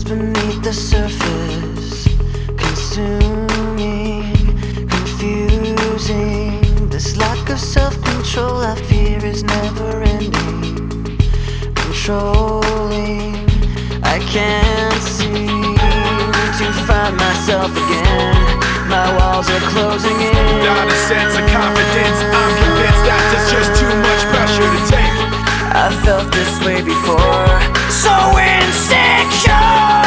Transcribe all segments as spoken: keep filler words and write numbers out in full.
beneath the surface, consuming, confusing. This lack of self-control I fear is never ending, controlling. I can't seem to find myself again. My walls are closing in. Without a sense of confidence, I'm convinced that there's just too much pressure to take. I felt this way before, so insecure.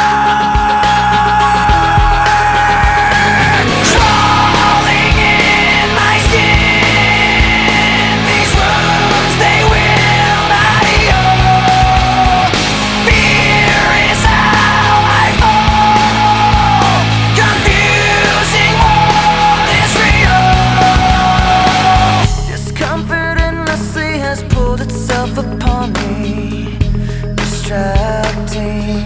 Crawling in my skin, these wounds they will not heal. Fear is how I fall, confusing what is real. Discomfort endlessly has pulled itself upon me, distracting,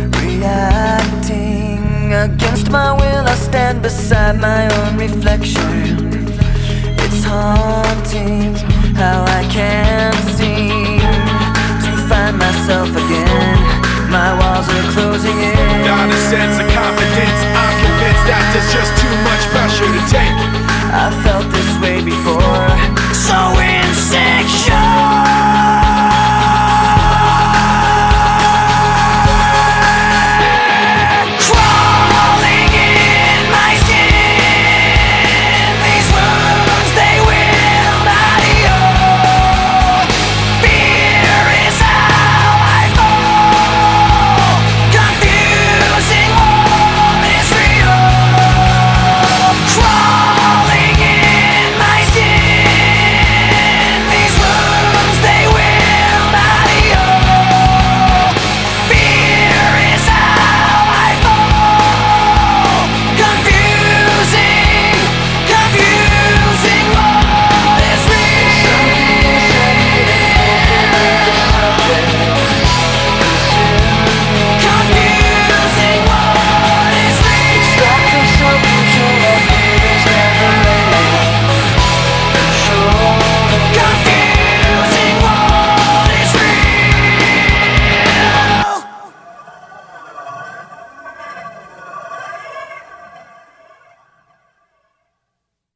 reacting. Against my will I stand beside my own reflection. It's haunting how I can't seem to find myself again. My walls are closing in. Without a sense of confidence, I'm convinced that there's just too much pressure to take.